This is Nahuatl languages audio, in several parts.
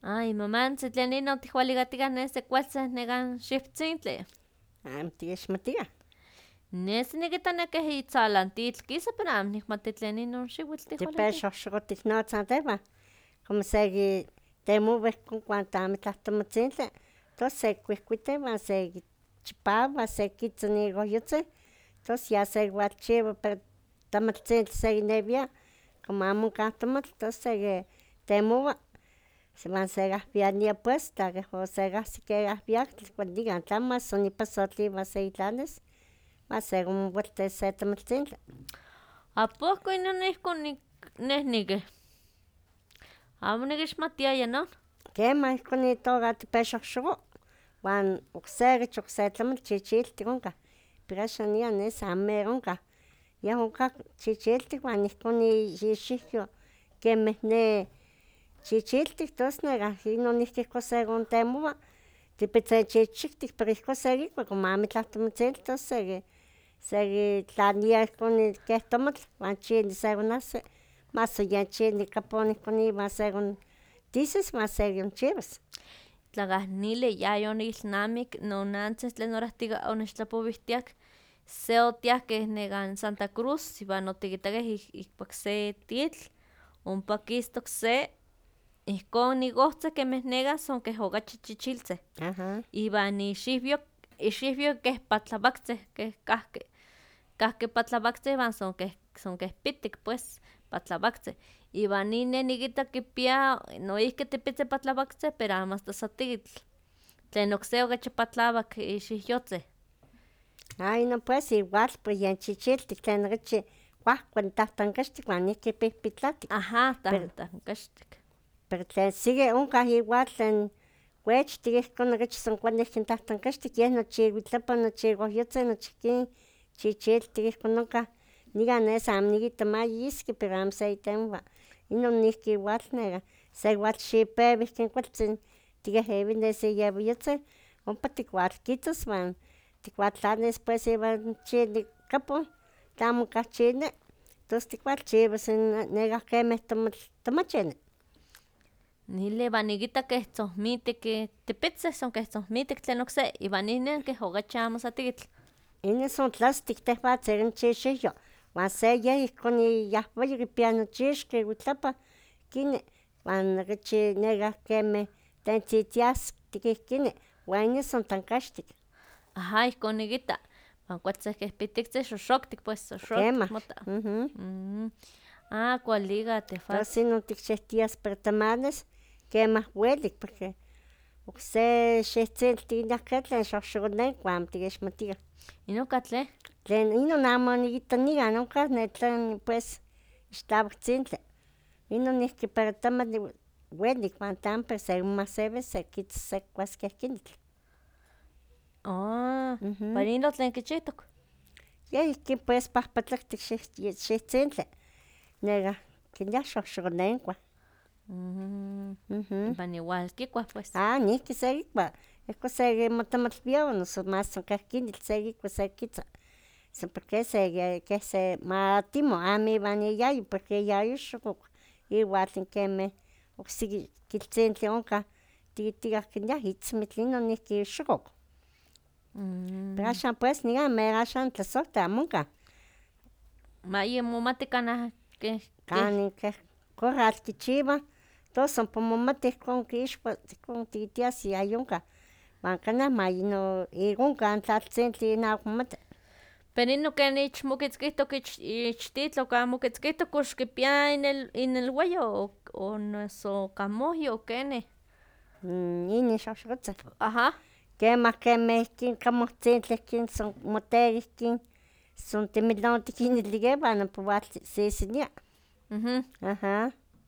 Ay, mamantzi, tlen inon tihualigatica nese kualtzeh negan xiptzintli. Tikixmatia. Nesi nikita nekeh itzalantitl kisa, pero amo nikmati tlen inon xiuitl tihualitia. Tipexoxocotiknotzah tehwan, como seki temowa ihcon cuanto amitlah tomotzintli, tos sekikuihkuiteh uan sekichipawa, sekitza iguayotzin, tos ya sekiualchiwa, pero tamaltzintli sekinewia, como amo onkah tomatl, tos sekitemowa, uan sekahwiania pues, tla keh osekahsi ke ahwiaktl, kuali nikan tlamo mas son ipasotl sekitlanis, uan sekonmowaltis se tomaltzintli. ¿A poco inon ihkon neh nikih? Amo nikixmatiaya non. Kemah ihkon itoka tipexohxoko, uan okseki ich okse tlamantli chichiltik onkah, pero axan nikan nesi amo mero onkah, yeh onkah chichiltik uan ihkon ixiwyo kemeh ne chichiltik, tos nekah inon noihki ihkon sekontemowa, tipitzin chichiktik, pero ihkon sekikua como amitlah tomotzintli tos sekitlania ihkon keh tomatl uan chili sekonahsi, mas yen chili kapon ihkon iwan sekontisis uan sekonchiwas. Tlakah nili yayonikilnamik nonantzin tlen orahtika onechtlapowihtiak, se otiahkeh nekan Santa Cruz iwan otikitakeh ihkuak se titl, ompa kistok se ihkon ikohtzeh kemeh nekan son keh okachi chichiltzeh, iwan ixiwyo keh patlawaktzeh keh kahki patlawaktzeh iwan son keh pitik pues, patlawaktzeh, iwan nin neh nikita kipia noihki tepitzin patlawaktzeh pero amo asta satikitl, tlen okse okachi patlawak ixiwyotzeh. Inon pues igual pues yen chichiltik tlen okachi kuahkuali tahtankaxtik uan ihki pihpitlatik. Aha, tahtankaxtik. Pero tlen sigue onkah igual tlen wechtik ihkon okachi son kuali ihkin tahtankaxtik, yeh nochiuitlapa, nochiuohyotzin, nochi ihkin chichiltik ihkon onkah, nikan nesi amo nikita ma yiski pero amo seitemowa, inon noihki igual nekah sekiwalxipewa ihkin kualtzin tikehewi nes iewayotzin, ompa tikualkitzas uan tikualtlanis pues iwan chili kapon, tlamo onkah chili, tos tikualchiwas nekah kemeh tomachili. Nili iwan nikita keh tzohmitik tepitzin son keh tzohmitik tlen okse, iwan inin keh okachi amo satikitl. Inin son tlastik tehwatzin nochi ixiwyo, uan se yeh ihkon iyahwayo kipia nochixki iuitlapa kini, uan okachi nekah kemeh tlen tzitziastik ihkini, uan inin son tlankaxtik. Aha, ihkon nikita, wan kualtzin keh pitiktzin xoxoktik pues, xoxoktik mota. Kualika tehwatzin. Tos inon tikchihtias para tamales, kemah welik porque okse xiwtzintli tikinahka tlen xoxokonenko amo tikixmatiah. ¿Inon katleh? Tlen inon amo nikita nikan onkah tlen pues ixtlawatzintli, inon noihki para tamali welik uan tlamo pero sekimahsewi sekitzas sekikuas keh kinitl. ¿Para inon tlen kichihtok? Yeh ihkin pues pahpatlaktik xiwtzintli, nekah kiliah xoxokonenkuah. Iwan igual kikuah pues. Nihki sekikua, ihkon sekimotomatlwiawa noso mas son keh kinitl sekikua sekitza, san porque keh sematimo amo iwan iayo porque iayo xokok, igual kemeh oksiki kiltzintli onkah tikitakah kiliah itzmitl, inon noihki xokok. Pero axan pues nikan mero axan tlasohtli amo onkah. Mayimomati kanah keh Kanin keh corral kichiwah, tos ompa momati ihkon kixua, ihkon tikitias yayonkah, uan kanah onkah tlaltzintli inawak momati. Pero inon ken ichmokitzkihtok ichtitl o kan mokitzkihtok kox kipia inelwayo o noso kamohyo o kenih. Inin xoxokotzin. Aha. Kemah kemeh ihkin kamohtzintli ihkin son moteka ihkin, son timilontik initl ompa walsisinia. Aha.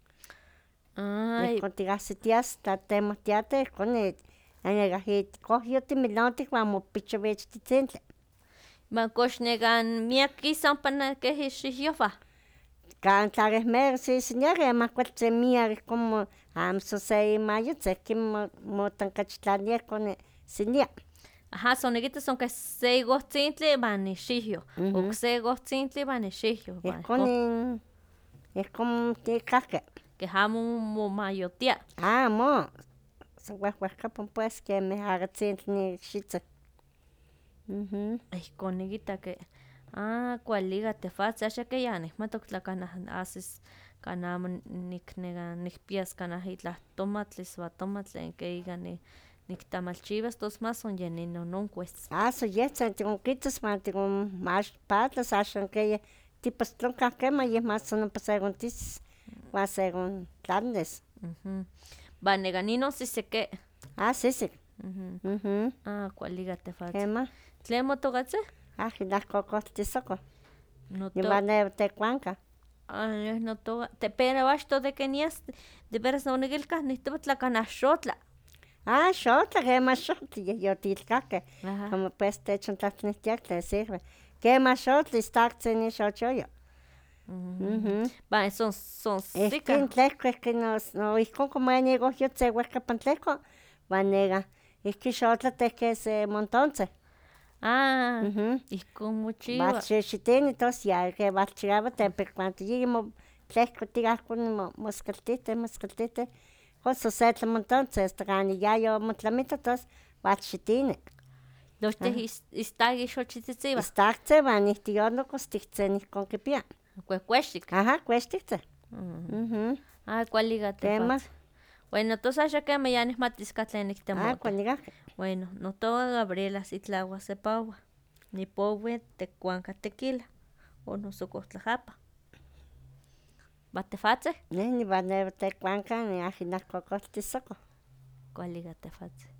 Ihkon tikahsitias tla temohtiatih ihkon nekah itkohyo timilontik uan mopichowa ich tzitzintli. Iwan kox nekan miak kisa ompa keh ixiwyohwan. Tla keh mero sisinia kemah kualtzin miak ihkon amo son se imayotzin ihkin motankachitlalilia ihkon sinia. Aha, son nikita son keh se ikohtzintli iwan ixiwyo, okse ikohtzintli iwan ixiwyo. Ihkon tikahki. que amo momayotia. Amo, wehwehkapan pues kemih agatzintli nikxitzi. Ihkon nikita que kuali tehwatzin axa ke ya nihmatok tla kanah asis kanah amo nikpias kanah itlah tomatl, iswatomatl tlen ke ika niktamalchiwas tos mas on yen ninononkuis. So yehtzin tikonkitas wan tikonmaxpatlas axan keyeh tipostlonkah kemah yeh mas san ompa sekontisis wan sekontlanis. Va neka ninon siseke. Sisek. Kuali tehwatzin. Kemah. ¿Tlen motokatzin? Inahkokohtisokoh. Niman neh tekuanka. Yeh notoka, pero achtoh de que nias, de veras onikilkah nihtowa tla kanah xotla. Xotla, kemah xotla yeh yotilkahkeh. Como pues techontlahtlanilia tlen sirve. Kemah xotla istaktzin ixochoyo. Va son sikah. Ihkin tlehko no ihkon como niekohyotzin wehkapan tlehko, wan neka ihkin xotlatih ke se montontzin. Ihkon mochiwa. Walxixitini tos ya ke walchiawa pero cuando yimo tlehko tikahkon moskaltitih, koso se tlamontontzin asta kanin yayomotlamito tos walxitini. Nochtih istak xochitzitziwah. Istaktzin wan ihtiyolokostiktzin ihkon kipia. Kuehkuextik. Kuextiktzin. Kuali tehwatzin. Bueno, tos axa kemah ya nihmatis katlen niktemoto. Kuali nikahki. Bueno, notoka Gabriela Sitlawa Sepawa. Nipowi tekuanka tequila, o noso kohtlahapa. ¿Va tehwatzin? Neh nipan tekuanka niahi nahkokohtisokoh. Kuali tehwatzin.